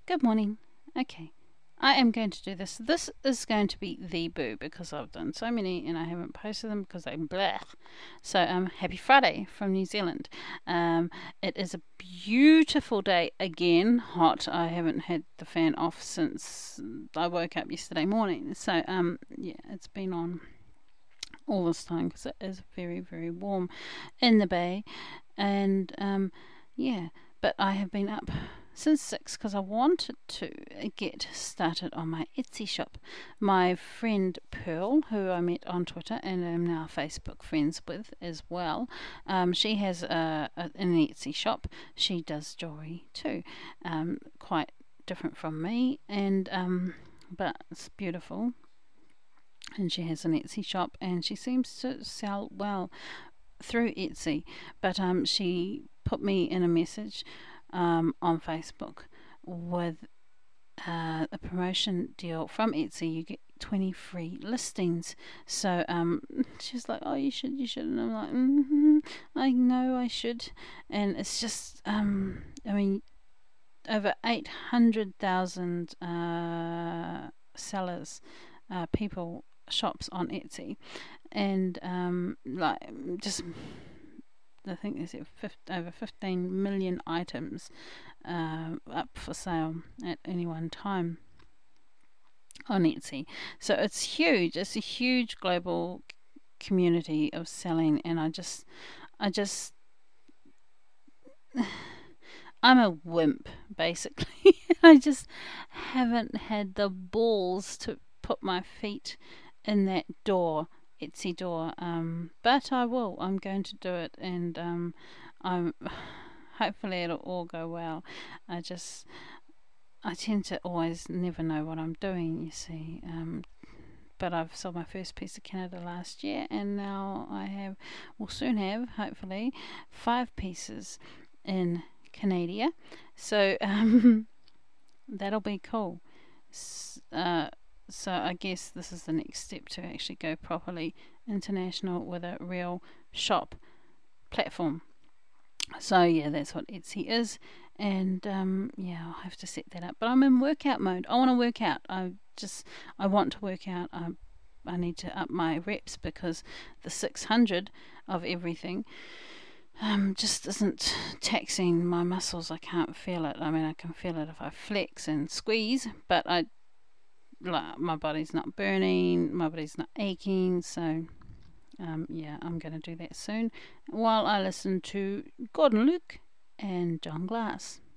Good morning. Okay. I am going to do this. This is going to be the boo because I've done so many and I haven't posted them because I'm blech. So happy Friday from New Zealand. Um, it is a beautiful day again, hot. I haven't had the fan off since I woke up yesterday morning. So yeah, it's been on all this time because it is very very warm in the bay, and yeah. But I have been up since 6 because I wanted to get started on my Etsy shop. My friend Pearl, who I met on Twitter and am now Facebook friends with as well, she has an Etsy shop. She does jewelry too, quite different from me, and but it's beautiful. And she has an Etsy shop, and she seems to sell well through Etsy. But she put me in a message on Facebook with a promotion deal from Etsy. You get 20 free listings. So she's like, "Oh, you should," and I'm like, I know I should. And it's just, I mean, over 800,000 sellers, people, shops on Etsy, and like just I think there's over 15 million items up for sale at any one time on Etsy. So it's huge. It's a huge global community of selling, and I just, I'm a wimp basically. I just haven't had the balls to put my feet in that door, Etsy door. But I will. I'm going to do it, and I'm hopefully it'll all go well. I tend to always never know what I'm doing. You see. But I've sold my first piece of Canada last year, and now will soon have, hopefully, 5 pieces in Canada. So that'll be cool. So I guess this is the next step to actually go properly international with a real shop platform. So yeah, that's what Etsy is, and yeah, I'll have to set that up. But I'm in workout mode. I want to work out. I want to work out. I need to up my reps because the 600 of everything just isn't taxing my muscles. I can't feel it. I mean, I can feel it if I flex and squeeze, but my body's not burning, my body's not aching. So yeah, I'm going to do that soon while I listen to Gordon Luke and John Glass.